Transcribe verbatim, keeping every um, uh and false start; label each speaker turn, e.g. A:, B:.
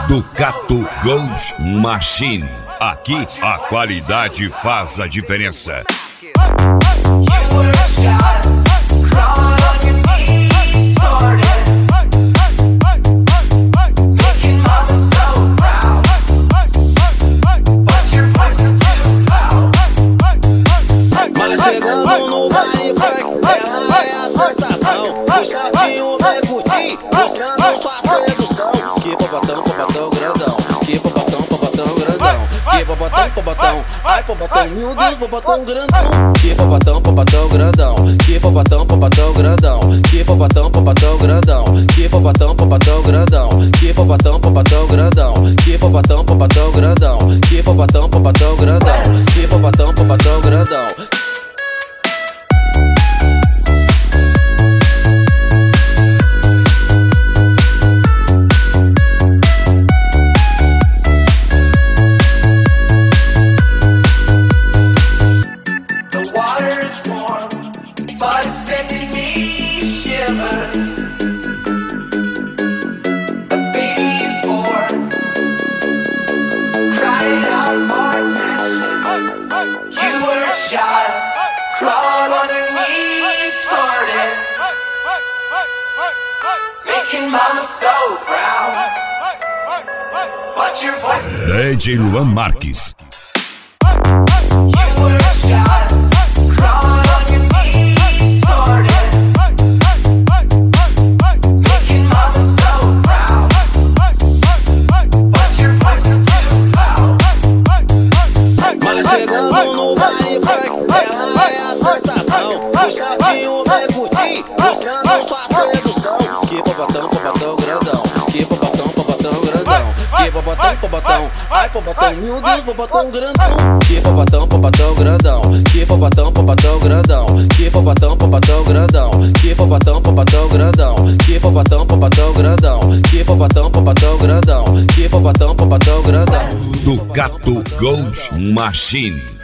A: Ducato Gold Machine. Aqui a qualidade faz a diferença.
B: Chegando no baile funk, ela é a sensação. O chatinho vem curtir, mostrando sua sedução. Que popotão, popotão grandão. Que popotão, popotão grandão. Que popotão, popotão. Ai, popotão, meu Deus, popotão grandão. Que popotão, popotão grandão. Que popotão, popotão grandão. Que popotão, popotão grandão. Que popotão, popotão grandão. Que popotão, popotão grandão. Que popotão, popotão grandão. Que popotão, popotão grandão. Que popotão, popotão grandão.
C: But it's sending me shivers. The baby is born, crying out for attention. You were a child, crawled underneath, sorted, making mama so proud. But your voice is
A: D J Luan Marques.
C: You were a child, crawled on your knees, sorted, making mama so proud. But your voice is too loud.
B: Mas chegando no baile funk, ela é a sensação. O chatinho vem curtir, mostrando sua sedução. Que popotão, popotão grandão. Que popotão, popotão grandão. Que popotão, popotão. Ai, popotão, meu Deus, popotão grandão. Que popotão, popotão grandão. Que popotão, popotão grandão. Que popotão, popotão grandão. Que popotão, popotão grandão. Que popotão, popotão grandão. Que popotão, popotão grandão. Que popotão, popotão grandão.
A: Ducato Gold Machine.